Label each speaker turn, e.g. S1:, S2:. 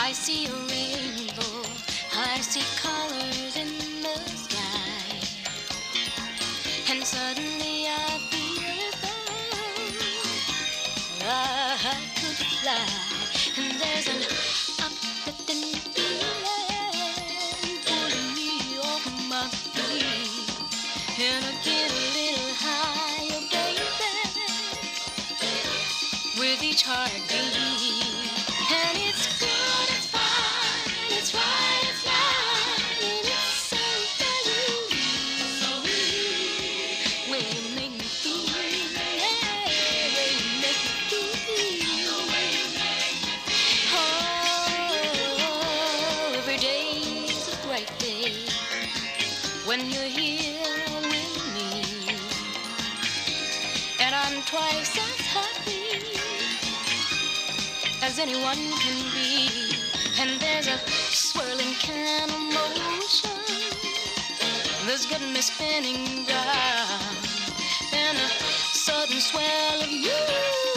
S1: I see a rainbow, I see colors in the sky, and suddenly I feel as though I could fly. And there's an uplifting feeling pulling me off my feet, and I get a little higher, baby, with each heartbeat. And it's good, it's fine, it's right, it's right, and it's so very way you make me feel, yeah, way you make me feel. Oh, every day's a great day when you're here with me, and I'm twice as happy as anyone can be. And there's a swirling can of motion that's got me spinning down, and a sudden swell of you